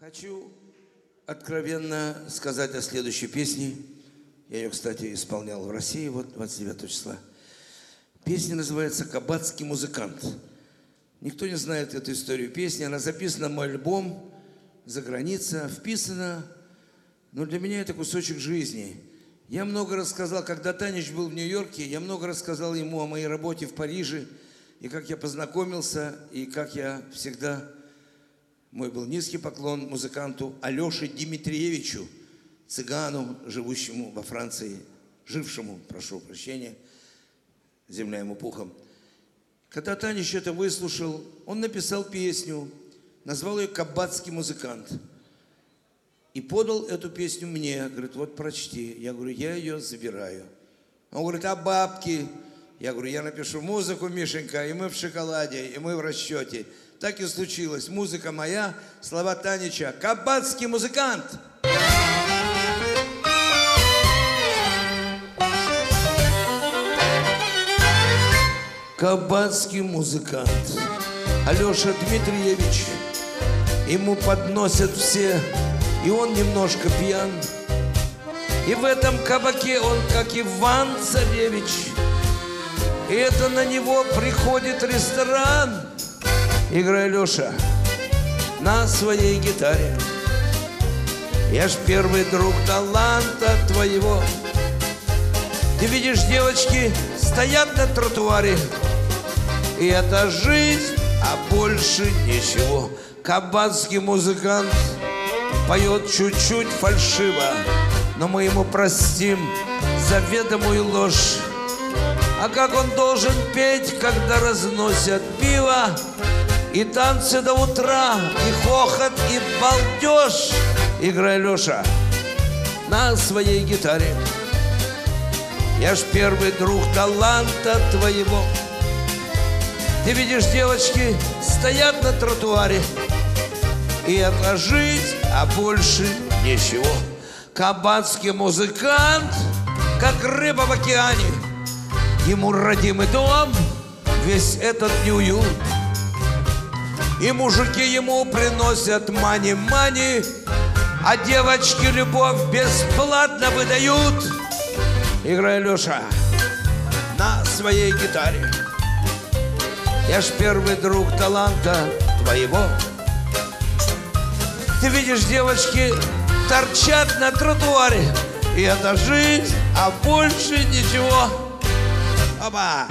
Хочу откровенно сказать о следующей песне. Я ее, кстати, исполнял в России, вот 29 числа. Песня называется «Кабацкий музыкант». Никто не знает эту историю песни. Она записана в мой альбом «За граница», вписана. Но для меня это кусочек жизни. Я много рассказал, когда Танич был в Нью-Йорке, я много рассказал ему о моей работе в Париже, и как я познакомился, и как я всегда... Мой был низкий поклон музыканту Алёше Дмитриевичу, цыгану, живущему во Франции, жившему, прошу прощения, земля ему пухом. Когда Танич это выслушал, он написал песню, назвал ее «Кабацкий музыкант». И подал эту песню мне, говорит, вот прочти. Я говорю, я ее забираю. Он говорит, а бабки? Я говорю, я напишу музыку, Мишенька, и мы в шоколаде, и мы в расчете. Так и случилось. Музыка моя, слова Танича. Кабацкий музыкант. Кабацкий музыкант. Алёша Дмитриевич. Ему подносят все, и он немножко пьян. И в этом кабаке он, как Иван-царевич. И это на него приходит ресторан. Играй, Леша, на своей гитаре. Я ж первый друг таланта твоего. Ты видишь, девочки стоят на тротуаре. И это жизнь, а больше ничего. Кабацкий музыкант поет чуть-чуть фальшиво, но мы ему простим заведомую ложь. А как он должен петь, когда разносят пиво? И танцы до утра, и хохот, и балдеж. Играй, Леша, на своей гитаре. Я ж первый друг таланта твоего. Ты видишь, девочки стоят на тротуаре. И это жизнь, а больше ничего. Кабацкий музыкант, как рыба в океане. Ему родимый дом, весь этот неуют. И мужики ему приносят мани-мани, а девочки любовь бесплатно выдают. Играй, Леша, на своей гитаре. Я ж первый друг таланта твоего. Ты видишь, девочки торчат на тротуаре. И это жизнь, а больше ничего. Опа!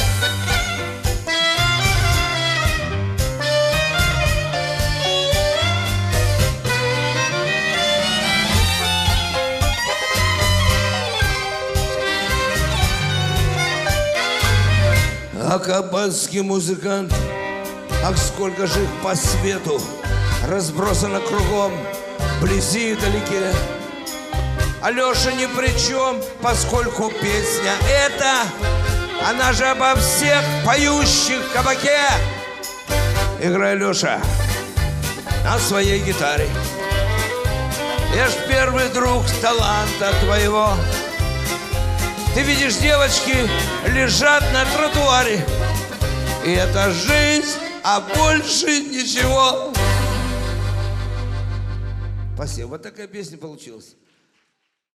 А кабацкий музыкант, ах, сколько же их по свету разбросано кругом, вблизи и вдалеке. Алёша ни при чем, поскольку песня эта, она же обо всех поющих в кабаке. Играй, Леша, на своей гитаре. Я ж первый друг таланта твоего. Ты видишь, девочки лежат на тротуаре. И это жизнь, а больше ничего. Спасибо. Вот такая песня получилась.